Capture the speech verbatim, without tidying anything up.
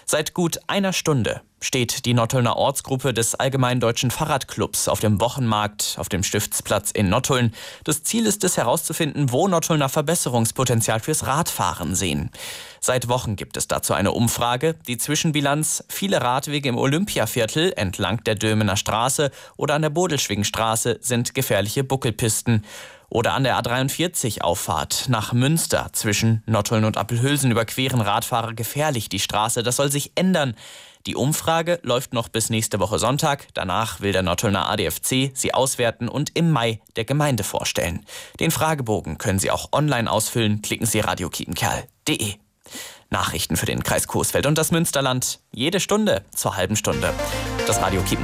Seit gut einer Stunde steht die Nottulner Ortsgruppe des Allgemeinen Deutschen Fahrradclubs auf dem Wochenmarkt auf dem Stiftsplatz in Nottuln. Das Ziel ist es, herauszufinden, wo Nottulner Verbesserungspotenzial fürs Radfahren sehen. Seit Wochen gibt es dazu eine Umfrage. Die Zwischenbilanz: viele Radwege im Olympiaviertel entlang der Dömener Straße oder an der Bodelschwingenstraße sind gefährliche Buckelpisten. Oder an der A dreiundvierzig Auffahrt nach Münster zwischen Nottuln und Appelhülsen überqueren Radfahrer gefährlich die Straße. Das soll sich ändern. Die Umfrage läuft noch bis nächste Woche Sonntag. Danach will der Nottulner A D F C sie auswerten und im Mai der Gemeinde vorstellen. Den Fragebogen können Sie auch online ausfüllen. Klicken Sie radio kiepenkerl punkt de. Nachrichten für den Kreis Coesfeld und das Münsterland. Jede Stunde zur halben Stunde. Das Radio Kiepenkerl